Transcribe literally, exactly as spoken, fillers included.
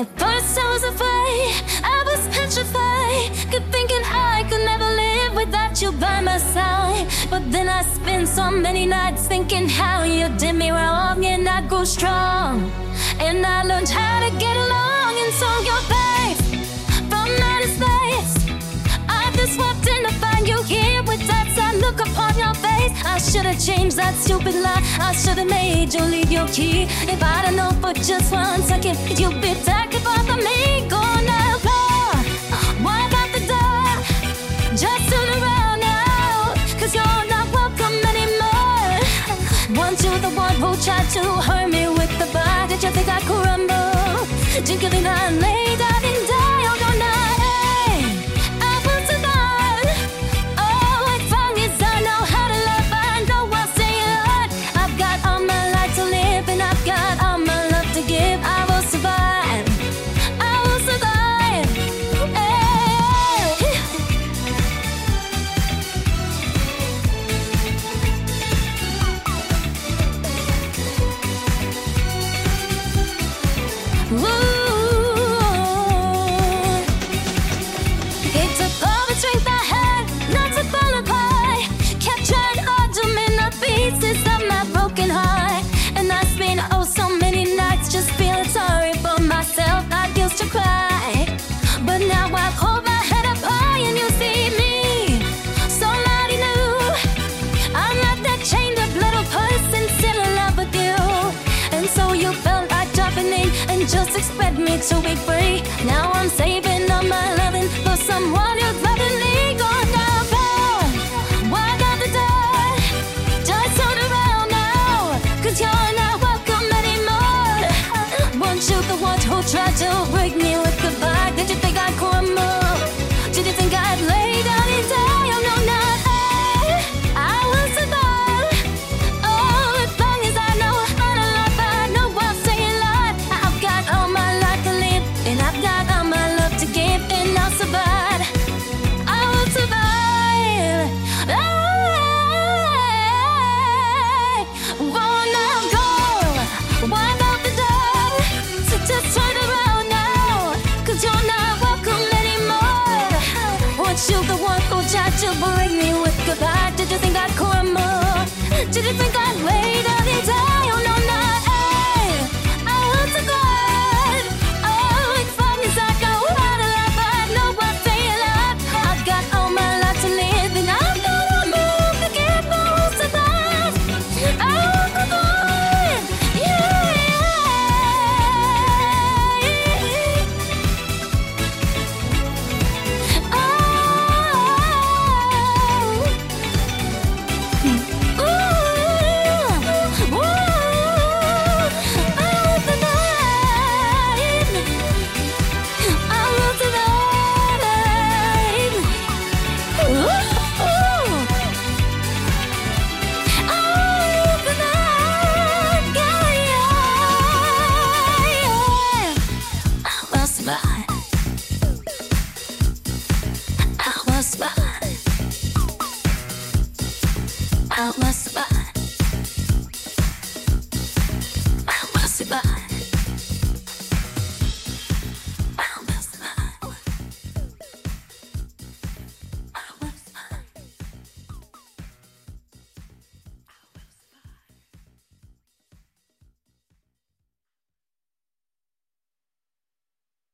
At first I was afraid, I was petrified, kept thinking I could never live without you by my side. But then I spent so many nights thinking how you did me wrong, and I grew strong, and I learned how to get along. And so your face from outer space, I just walked in to find you here with that sad look upon your face. I should've changed that stupid lie, I should've made you leave your key. If I'd have known for just one second you'd be tacking for me, going out door, walk out the door, just turn around now, cause you're not welcome anymore. Weren't you the one who tried to hurt me with the bar? Did you think I could rumble? Did you think I'd lay down and die? Oh, no, no. Just expect me to be free. Now I'm saving all my loving for someone